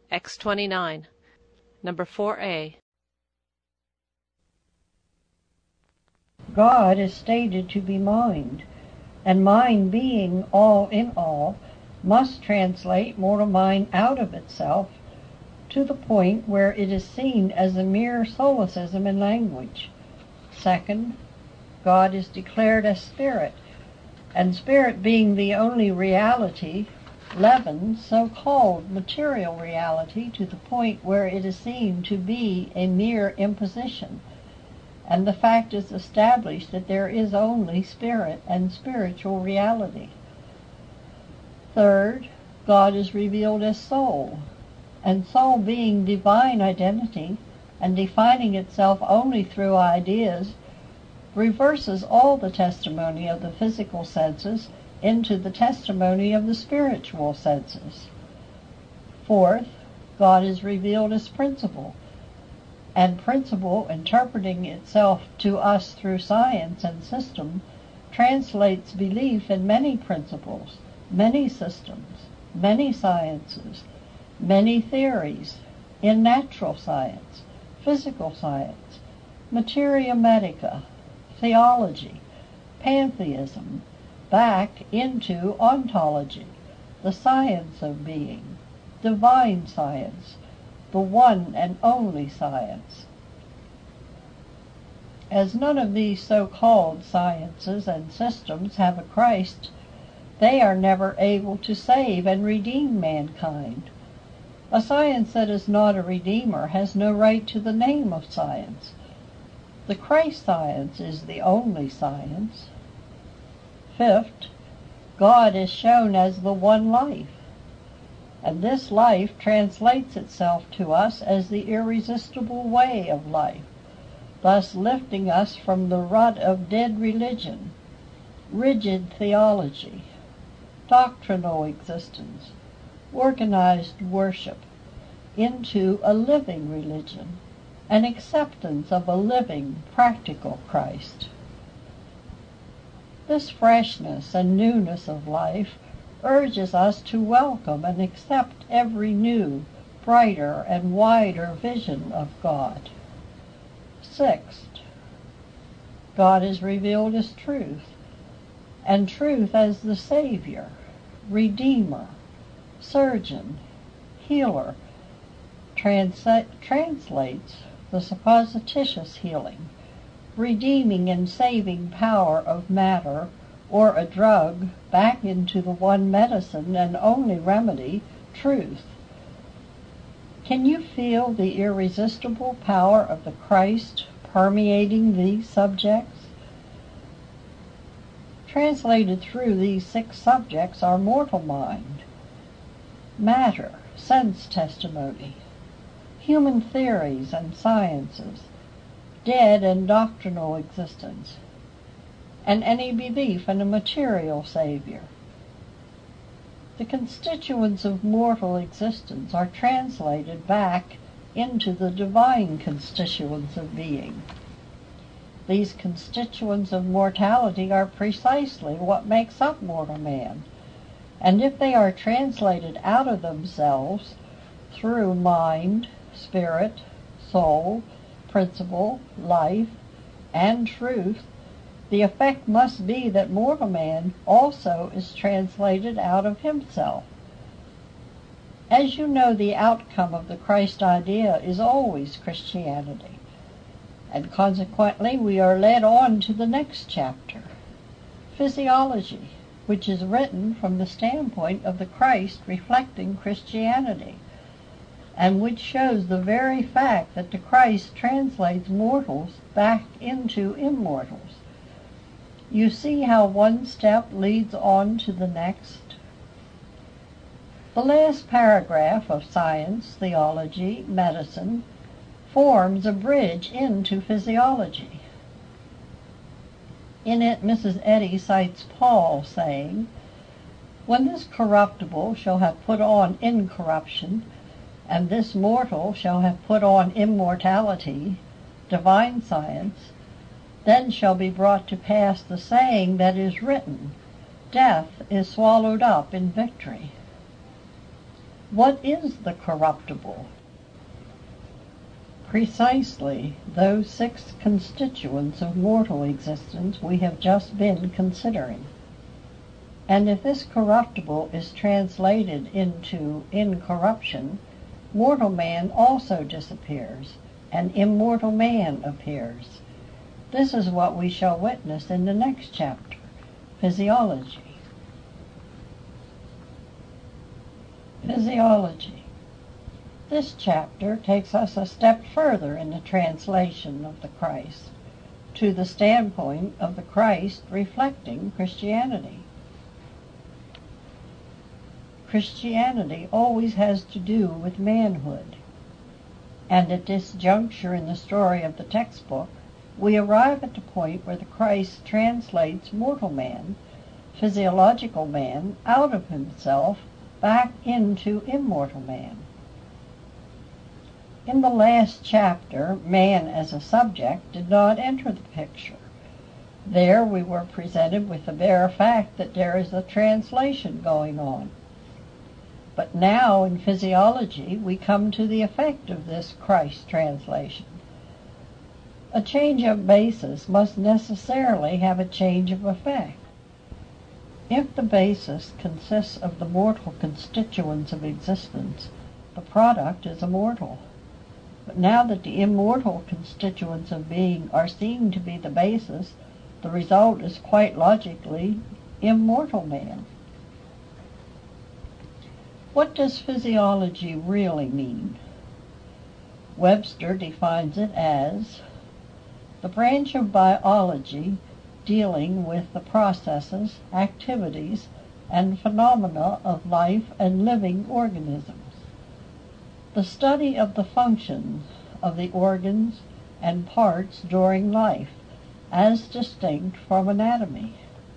X29. Number 4A. God is stated to be mind, and mind being all in all, must translate mortal mind out of itself to the point where it is seen as a mere solecism in language. Second, God is declared as spirit, and spirit being the only reality, leavens so-called material reality to the point where it is seen to be a mere imposition, and the fact is established that there is only spirit and spiritual reality. Third, God is revealed as soul, and soul being divine identity and defining itself only through ideas, reverses all the testimony of the physical senses into the testimony of the spiritual senses. Fourth, God is revealed as principle, and principle, interpreting itself to us through science and system, translates belief in many principles, many systems, many sciences, many theories, in natural science, physical science, materia medica, theology, pantheism, back into ontology, the science of being, divine science, the one and only science. As none of these so-called sciences and systems have a Christ, they are never able to save and redeem mankind. A science that is not a redeemer has no right to the name of science. The Christ science is the only science. Fifth, God is shown as the one life, and this life translates itself to us as the irresistible way of life, thus lifting us from the rut of dead religion, rigid theology, doctrinal existence, organized worship, into a living religion, an acceptance of a living, practical Christ. This freshness and newness of life urges us to welcome and accept every new, brighter, and wider vision of God. Sixth, God is revealed as truth, and truth as the Savior, Redeemer, Surgeon, Healer, translates the supposititious healing, redeeming and saving power of matter or a drug back into the one medicine and only remedy, truth. Can you feel the irresistible power of the Christ permeating these subjects? Translated through these 6 subjects are mortal mind, matter, sense testimony, human theories and sciences, dead and doctrinal existence, and any belief in a material Savior. The constituents of mortal existence are translated back into the divine constituents of being. These constituents of mortality are precisely what makes up mortal man, and if they are translated out of themselves through mind, spirit, soul, principle, life, and truth, the effect must be that mortal man also is translated out of himself. As you know, the outcome of the Christ idea is always Christianity, and consequently we are led on to the next chapter, physiology, which is written from the standpoint of the Christ reflecting Christianity, and which shows the very fact that the Christ translates mortals back into immortals. You see how one step leads on to the next? The last paragraph of science, theology, medicine, forms a bridge into physiology. In it, Mrs. Eddy cites Paul saying, "When this corruptible shall have put on incorruption, and this mortal shall have put on immortality, divine science, then shall be brought to pass the saying that is written, death is swallowed up in victory." What is the corruptible? Precisely those 6 constituents of mortal existence we have just been considering. And if this corruptible is translated into incorruption, mortal man also disappears, and immortal man appears. This is what we shall witness in the next chapter, Physiology. Physiology. This chapter takes us a step further in the translation of the Christ, to the standpoint of the Christ reflecting Christianity. Christianity always has to do with manhood, and at this juncture in the story of the textbook, we arrive at the point where the Christ translates mortal man, physiological man, out of himself back into immortal man. In the last chapter, man as a subject did not enter the picture. There we were presented with the bare fact that there is a translation going on. But now in physiology we come to the effect of this Christ translation. A change of basis must necessarily have a change of effect. If the basis consists of the mortal constituents of existence, the product is immortal. But now that the immortal constituents of being are seen to be the basis, the result is quite logically immortal man. What does physiology really mean? Webster defines it as the branch of biology dealing with the processes, activities, and phenomena of life and living organisms. The study of the functions of the organs and parts during life, as distinct from anatomy.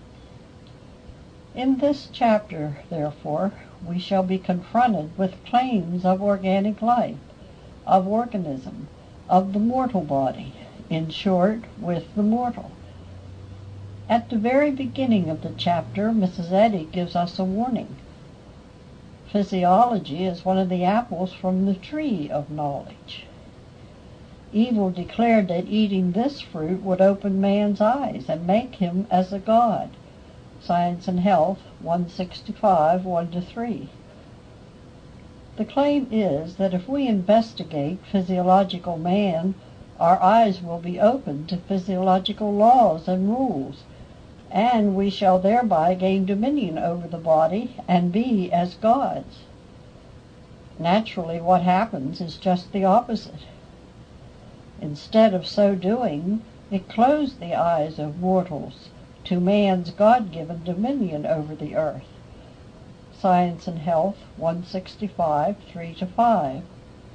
In this chapter, therefore, we shall be confronted with claims of organic life, of organism, of the mortal body, in short, with the mortal. At the very beginning of the chapter, Mrs. Eddy gives us a warning. Physiology is one of the apples from the tree of knowledge. Evil declared that eating this fruit would open man's eyes and make him as a god. Science and Health, 165, 1-3. The claim is that if we investigate physiological man, our eyes will be opened to physiological laws and rules, and we shall thereby gain dominion over the body and be as gods. Naturally, what happens is just the opposite. Instead of so doing, it closed the eyes of mortals to man's God-given dominion over the earth. Science and Health, 165, 3-5.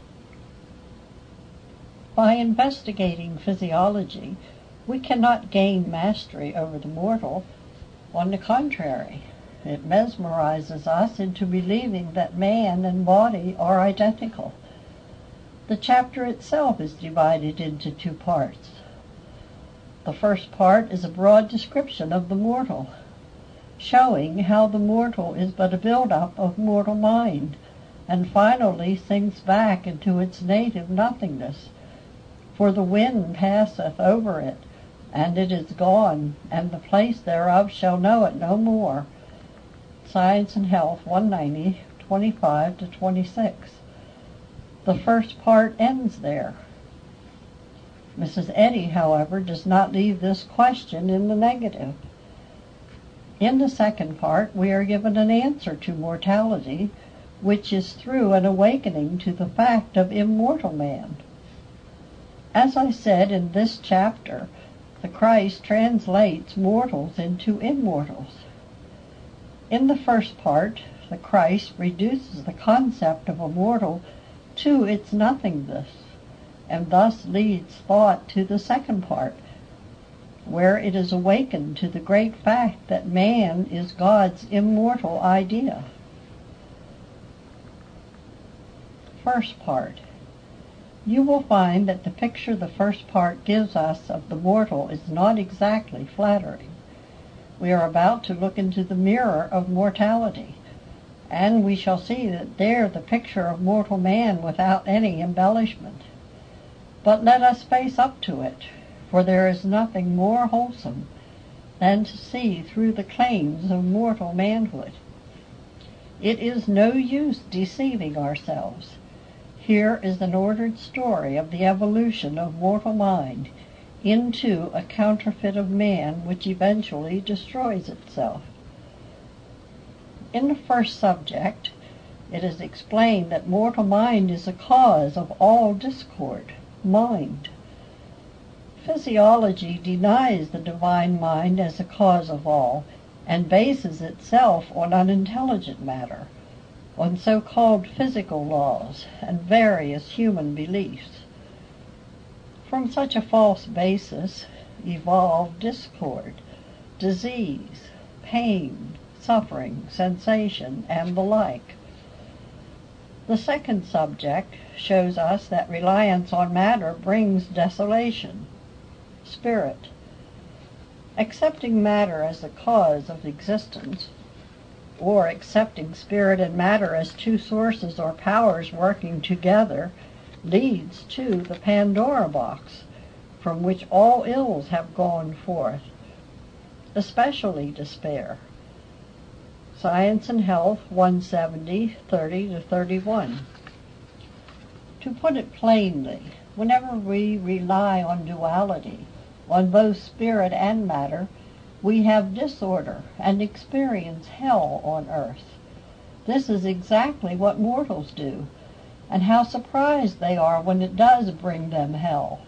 By investigating physiology, we cannot gain mastery over the mortal. On the contrary, it mesmerizes us into believing that man and body are identical. The chapter itself is divided into 2 parts. The first part is a broad description of the mortal, showing how the mortal is but a build-up of mortal mind, and finally sinks back into its native nothingness. For the wind passeth over it, and it is gone, and the place thereof shall know it no more. Science and Health, 190, 25-26. The first part ends there. Mrs. Eddy, however, does not leave this question in the negative. In the second part, we are given an answer to mortality, which is through an awakening to the fact of immortal man. As I said in this chapter, the Christ translates mortals into immortals. In the first part, the Christ reduces the concept of a mortal to its nothingness, and thus leads thought to the second part, where it is awakened to the great fact that man is God's immortal idea. First part. You will find that the picture the first part gives us of the mortal is not exactly flattering. We are about to look into the mirror of mortality, and we shall see that there the picture of mortal man without any embellishment. But let us face up to it, for there is nothing more wholesome than to see through the claims of mortal manhood. It is no use deceiving ourselves. Here is an ordered story of the evolution of mortal mind into a counterfeit of man which eventually destroys itself. In the first subject, it is explained that mortal mind is the cause of all discord, mind. Physiology denies the divine mind as the cause of all, and bases itself on unintelligent matter, on so-called physical laws and various human beliefs. From such a false basis evolve discord, disease, pain, suffering, sensation, and the like. The second subject shows us that reliance on matter brings desolation. Spirit. Accepting matter as the cause of existence, or accepting spirit and matter as two sources or powers working together, leads to the Pandora box, from which all ills have gone forth, especially despair. Science and Health, 170, 30-31. To put it plainly, whenever we rely on duality, on both spirit and matter, we have disorder and experience hell on earth. This is exactly what mortals do, and how surprised they are when it does bring them hell.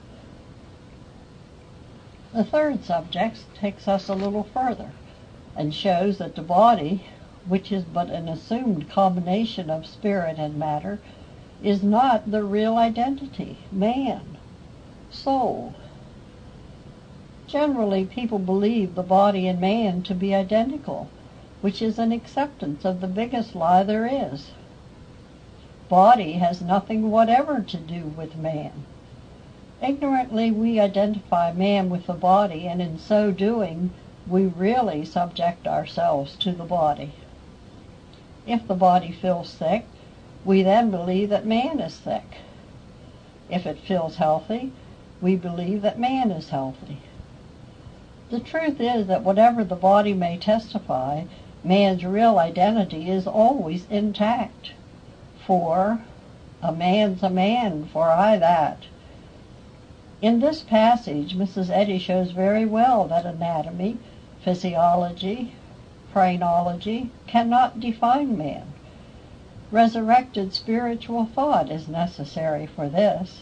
The third subject takes us a little further, and shows that the body, which is but an assumed combination of spirit and matter, is not the real identity, man, soul. Generally, people believe the body and man to be identical, which is an acceptance of the biggest lie there is. Body has nothing whatever to do with man. Ignorantly, we identify man with the body, and in so doing, we really subject ourselves to the body. If the body feels sick, we then believe that man is sick. If it feels healthy, we believe that man is healthy. The truth is that whatever the body may testify, man's real identity is always intact. For a man's a man, for aye that. In this passage, Mrs. Eddy shows very well that anatomy, physiology, phrenology cannot define man. Resurrected spiritual thought is necessary for this.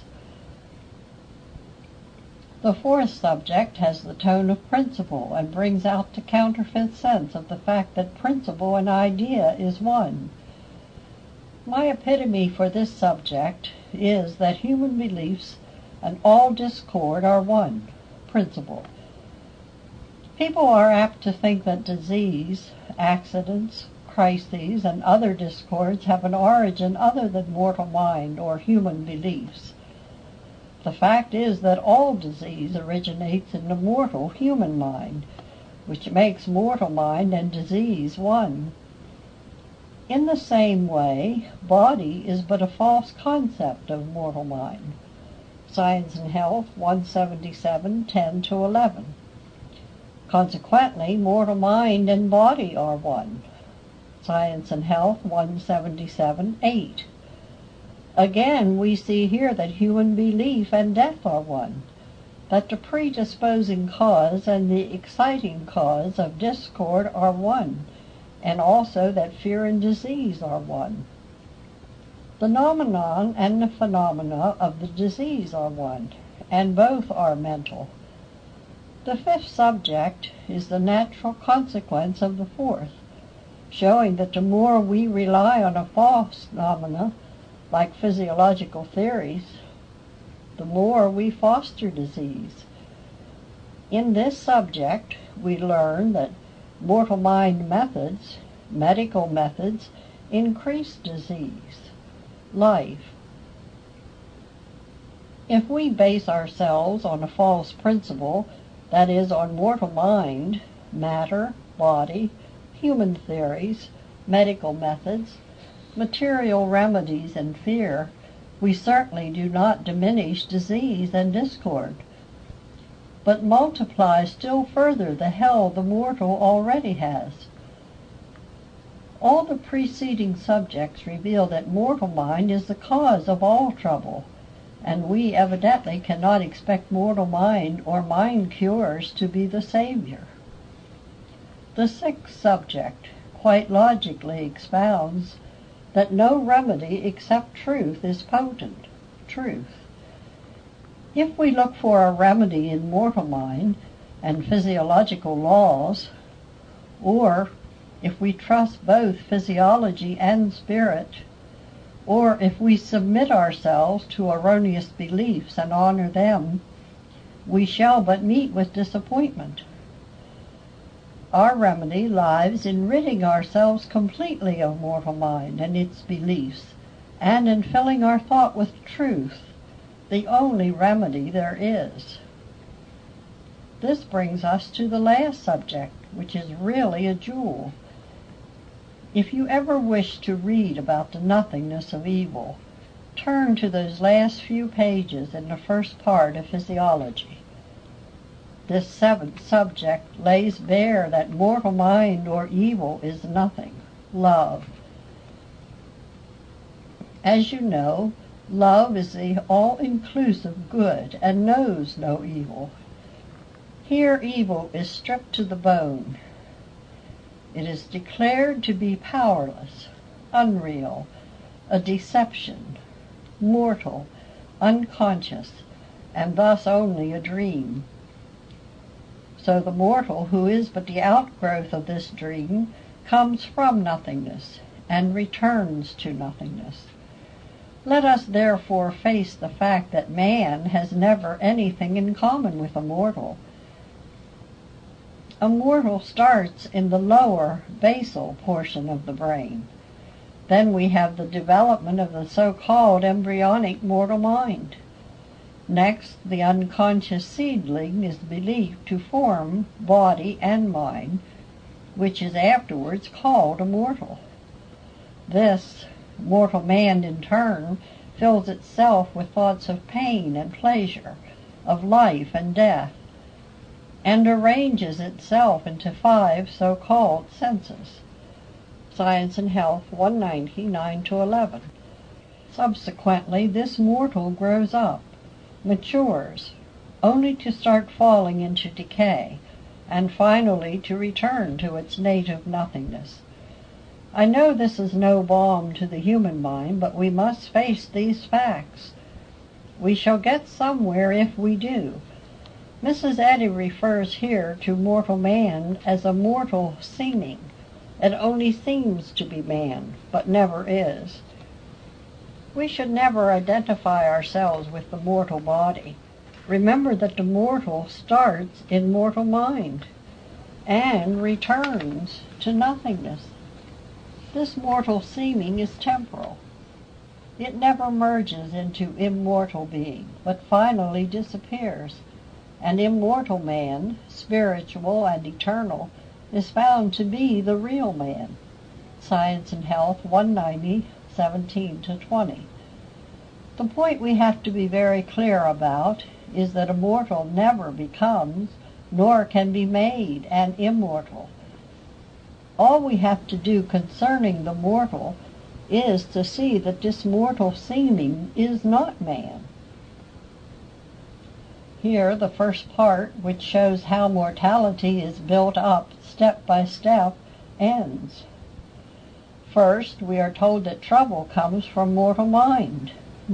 The fourth subject has the tone of principle and brings out the counterfeit sense of the fact that principle and idea is one. My epitome for this subject is that human beliefs and all discord are one, principle. People are apt to think that disease, accidents, crises, and other discords have an origin other than mortal mind or human beliefs. The fact is that all disease originates in the mortal human mind, which makes mortal mind and disease one. In the same way, body is but a false concept of mortal mind. Science and Health, 177, 10-11. Consequently, mortal mind and body are one. Science and Health, 177, 8. Again, we see here that human belief and death are one, that the predisposing cause and the exciting cause of discord are one, and also that fear and disease are one. The nomenon and the phenomena of the disease are one, and both are mental. The fifth subject is the natural consequence of the fourth, showing that the more we rely on a false phenomena, like physiological theories, the more we foster disease. In this subject, we learn that mortal mind methods, medical methods, increase disease, life. If we base ourselves on a false principle, that is, on mortal mind, matter, body, human theories, medical methods, material remedies, and fear, we certainly do not diminish disease and discord, but multiply still further the hell the mortal already has. All the preceding subjects reveal that mortal mind is the cause of all trouble, and we evidently cannot expect mortal mind or mind cures to be the savior. The sixth subject quite logically expounds that no remedy except truth is potent. Truth. If we look for a remedy in mortal mind and physiological laws, or if we trust both physiology and spirit, or if we submit ourselves to erroneous beliefs and honor them, we shall but meet with disappointment. Our remedy lies in ridding ourselves completely of mortal mind and its beliefs, and in filling our thought with truth, the only remedy there is. This brings us to the last subject, which is really a jewel. If you ever wish to read about the nothingness of evil, turn to those last few pages in the first part of Physiology. This seventh subject lays bare that mortal mind or evil is nothing, love. As you know, love is the all-inclusive good and knows no evil. Here evil is stripped to the bone. It is declared to be powerless, unreal, a deception, mortal, unconscious, and thus only a dream. So the mortal, who is but the outgrowth of this dream, comes from nothingness and returns to nothingness. Let us therefore face the fact that man has never anything in common with a mortal. A mortal starts in the lower basal portion of the brain. Then we have the development of the so-called embryonic mortal mind. Next, the unconscious seedling is believed to form body and mind, which is afterwards called a mortal. This mortal man, in turn, fills itself with thoughts of pain and pleasure, of life and death, and arranges itself into 5 so-called senses. Science and Health 190, 9-11. Subsequently, this mortal grows up, matures, only to start falling into decay, and finally to return to its native nothingness. I know this is no balm to the human mind, but we must face these facts. We shall get somewhere if we do. Mrs. Eddy refers here to mortal man as a mortal seeming. It only seems to be man, but never is. We should never identify ourselves with the mortal body. Remember that the mortal starts in mortal mind and returns to nothingness. This mortal seeming is temporal. It never merges into immortal being, but finally disappears. An immortal man, spiritual and eternal, is found to be the real man. Science and Health 190, 17-20. The point we have to be very clear about is that a mortal never becomes, nor can be made, an immortal. All we have to do concerning the mortal is to see that this mortal seeming is not man. Here, the first part, which shows how mortality is built up step by step, ends. First, we are told that trouble comes from mortal mind.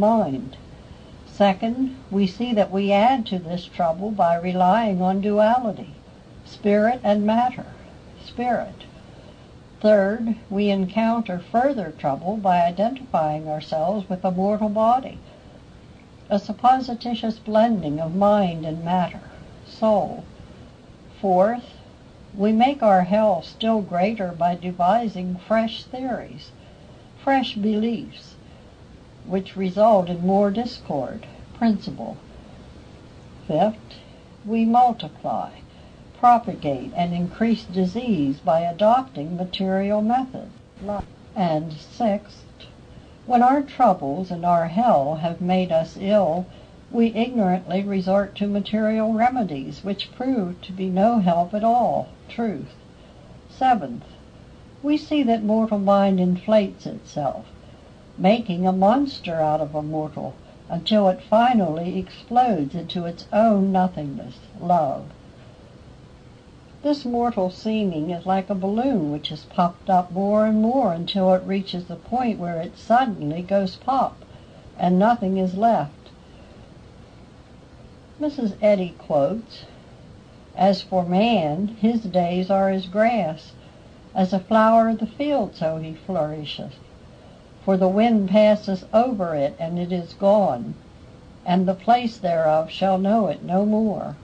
Second, we see that we add to this trouble by relying on duality, spirit and matter, spirit. Third, we encounter further trouble by identifying ourselves with a mortal body, a supposititious blending of mind and matter, soul. Fourth, we make our hell still greater by devising fresh theories, fresh beliefs, which result in more discord, principle. Fifth, we multiply, propagate, and increase disease by adopting material methods. life. And sixth, when our troubles and our hell have made us ill, we ignorantly resort to material remedies, which prove to be no help at all. Truth. Seventh, we see that mortal mind inflates itself, making a monster out of a mortal, until it finally explodes into its own nothingness, love. This mortal seeming is like a balloon which is puffed up more and more until it reaches the point where it suddenly goes pop, and nothing is left. Mrs. Eddy quotes, "As for man, his days are as grass, as a flower of the field so he flourisheth. For the wind passeth over it, and it is gone, and the place thereof shall know it no more."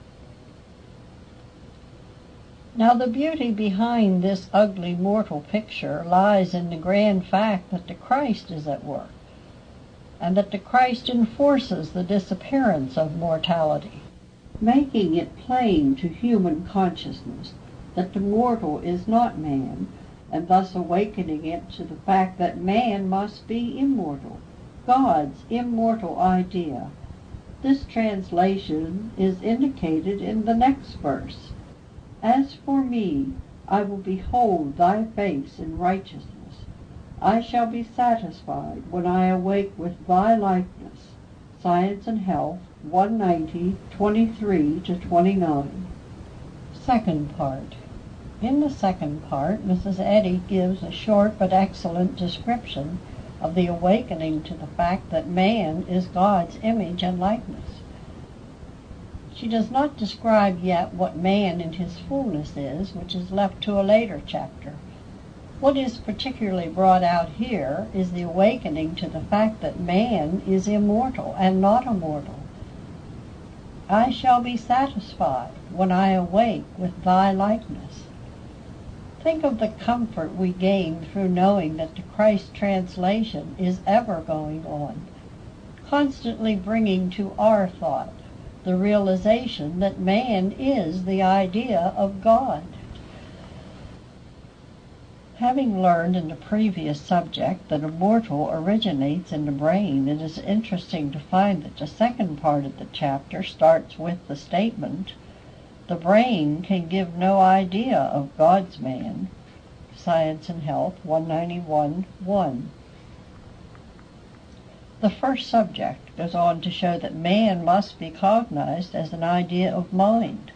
Now the beauty behind this ugly mortal picture lies in the grand fact that the Christ is at work, and that the Christ enforces the disappearance of mortality, making it plain to human consciousness that the mortal is not man, and thus awakening it to the fact that man must be immortal, God's immortal idea. This translation is indicated in the next verse. "As for me, I will behold thy face in righteousness. I shall be satisfied when I awake with thy likeness." Science and Health, 190, 23-29. Second part. In the second part, Mrs. Eddy gives a short but excellent description of the awakening to the fact that man is God's image and likeness. She does not describe yet what man in his fullness is, which is left to a later chapter. What is particularly brought out here is the awakening to the fact that man is immortal and not a mortal. "I shall be satisfied when I awake with thy likeness." Think of the comfort we gain through knowing that the Christ translation is ever going on, constantly bringing to our thought the realization that man is the idea of God. Having learned in the previous subject that a mortal originates in the brain, it is interesting to find that the second part of the chapter starts with the statement, "The brain can give no idea of God's man." Science and Health, 191:1. The first subject goes on to show that man must be cognized as an idea of mind.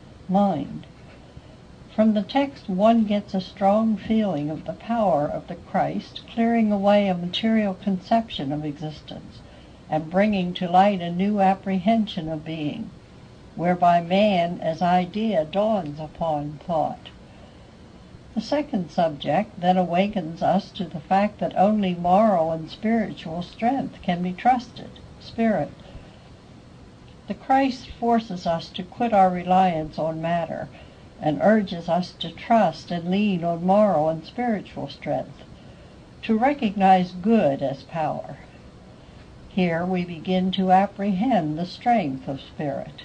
From the text one gets a strong feeling of the power of the Christ clearing away a material conception of existence and bringing to light a new apprehension of being, whereby man as idea dawns upon thought. The second subject then awakens us to the fact that only moral and spiritual strength can be trusted, spirit. The Christ forces us to quit our reliance on matter and urges us to trust and lean on moral and spiritual strength, to recognize good as power. Here we begin to apprehend the strength of spirit.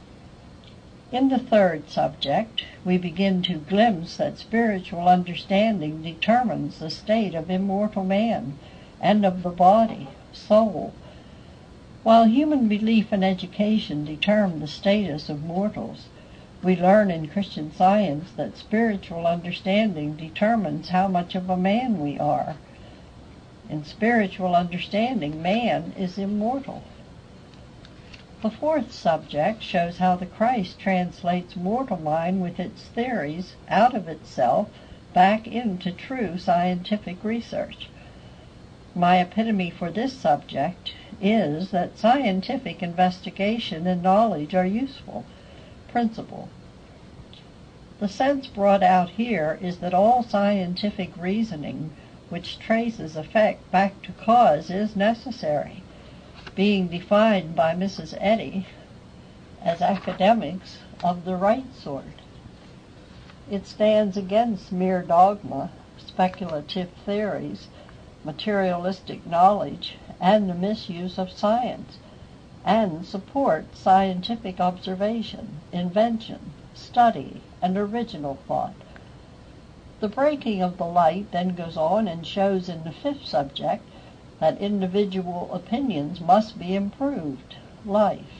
In the third subject, we begin to glimpse that spiritual understanding determines the state of immortal man and of the body, soul. While human belief and education determine the status of mortals, we learn in Christian Science that spiritual understanding determines how much of a man we are. In spiritual understanding, man is immortal. The fourth subject shows how the Christ translates mortal mind with its theories out of itself back into true scientific research. My epitome for this subject is that scientific investigation and knowledge are useful. Principle. The sense brought out here is that all scientific reasoning which traces effect back to cause is necessary, being defined by Mrs. Eddy as academics of the right sort. It stands against mere dogma, speculative theories, materialistic knowledge, and the misuse of science, and supports scientific observation, invention, study, and original thought. The breaking of the light then goes on and shows in the fifth subject that individual opinions must be improved, life.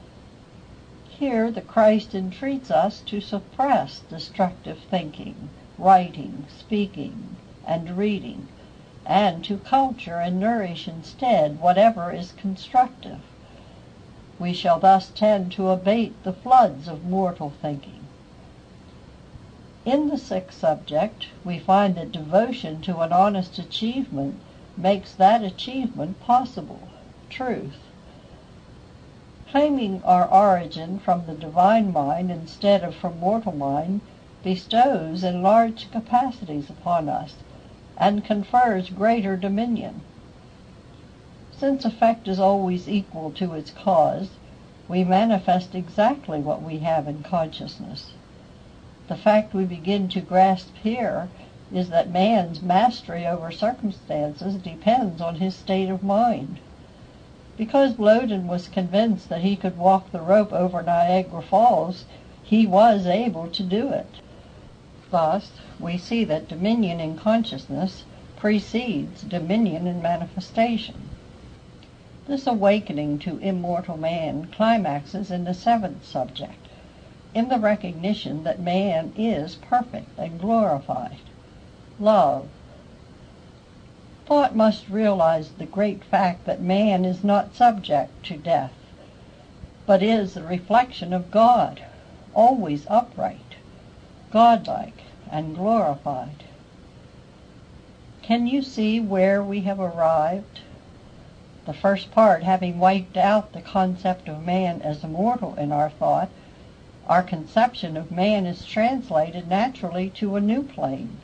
Here the Christ entreats us to suppress destructive thinking, writing, speaking, and reading, and to culture and nourish instead whatever is constructive. We shall thus tend to abate the floods of mortal thinking. In the sixth subject, we find that devotion to an honest achievement makes that achievement possible, truth. Claiming our origin from the divine mind instead of from mortal mind bestows enlarged capacities upon us and confers greater dominion. Since effect is always equal to its cause, we manifest exactly what we have in consciousness. The fact we begin to grasp here is that man's mastery over circumstances depends on his state of mind. Because Loudon was convinced that he could walk the rope over Niagara Falls, he was able to do it. Thus, we see that dominion in consciousness precedes dominion in manifestation. This awakening to immortal man climaxes in the seventh subject, in the recognition that man is perfect and glorified. Love. Thought must realize the great fact that man is not subject to death, but is the reflection of God, always upright, godlike, and glorified. Can you see where we have arrived? The first part having wiped out the concept of man as immortal in our thought, our conception of man is translated naturally to a new plane.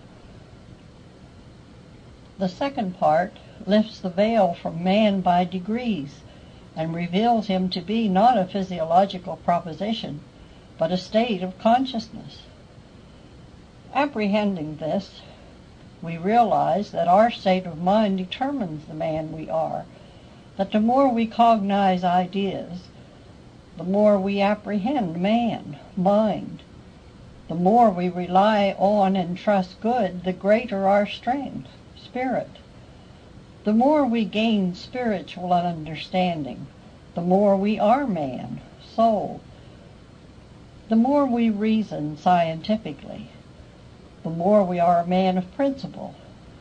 The second part lifts the veil from man by degrees and reveals him to be not a physiological proposition, but a state of consciousness. Apprehending this, we realize that our state of mind determines the man we are, that the more we cognize ideas, the more we apprehend man, mind. The more we rely on and trust good, the greater our strength, spirit. The more we gain spiritual understanding, the more we are man, soul. The more we reason scientifically, the more we are a man of principle.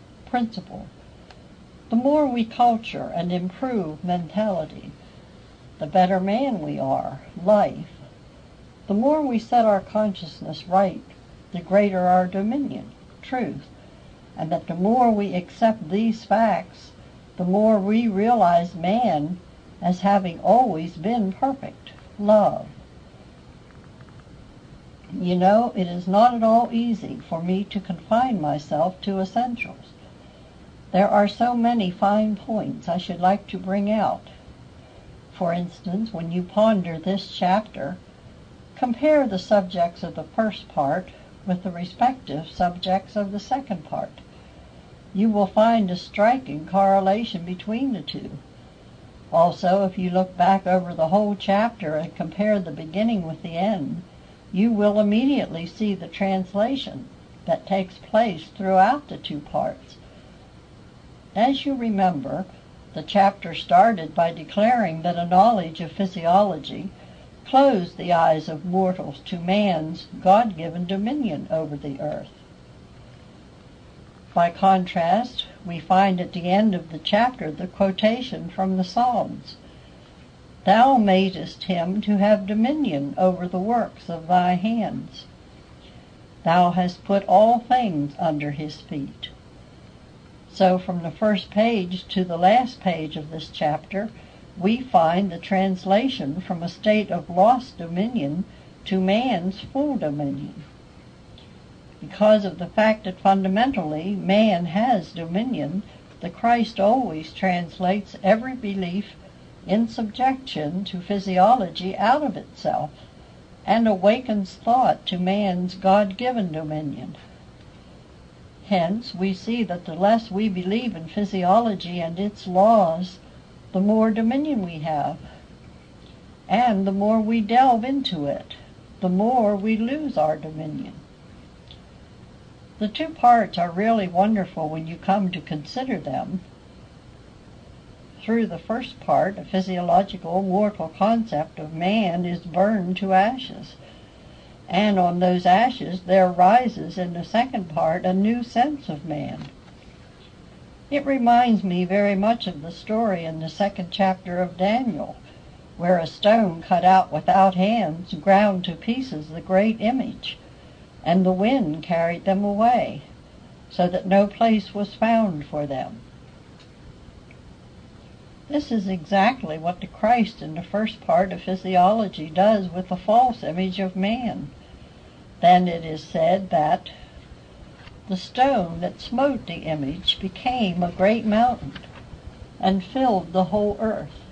The more we culture and improve mentality, the better man we are, life. The more we set our consciousness right, the greater our dominion, truth, and that the more we accept these facts, the more we realize man as having always been perfect, love. You know, it is not at all easy for me to confine myself to essentials. There are so many fine points I should like to bring out. For instance, when you ponder this chapter, compare the subjects of the first part with the respective subjects of the second part. You will find a striking correlation between the two. Also, if you look back over the whole chapter and compare the beginning with the end, you will immediately see the translation that takes place throughout the two parts. As you remember, the chapter started by declaring that a knowledge of physiology closed the eyes of mortals to man's God-given dominion over the earth. By contrast, we find at the end of the chapter the quotation from the Psalms. Thou madest him to have dominion over the works of thy hands. Thou hast put all things under his feet. So from the first page to the last page of this chapter, we find the translation from a state of lost dominion to man's full dominion. Because of the fact that fundamentally man has dominion, the Christ always translates every belief in subjection to physiology out of itself and awakens thought to man's God-given dominion. Hence, we see that the less we believe in physiology and its laws, the more dominion we have. And the more we delve into it, the more we lose our dominion. The two parts are really wonderful when you come to consider them. Through the first part, a physiological, mortal concept of man is burned to ashes, and on those ashes there rises in the second part a new sense of man. It reminds me very much of the story in the second chapter of Daniel, where a stone cut out without hands ground to pieces the great image, and the wind carried them away, so that no place was found for them. This is exactly what the Christ in the first part of physiology does with the false image of man. Then it is said that the stone that smote the image became a great mountain and filled the whole earth.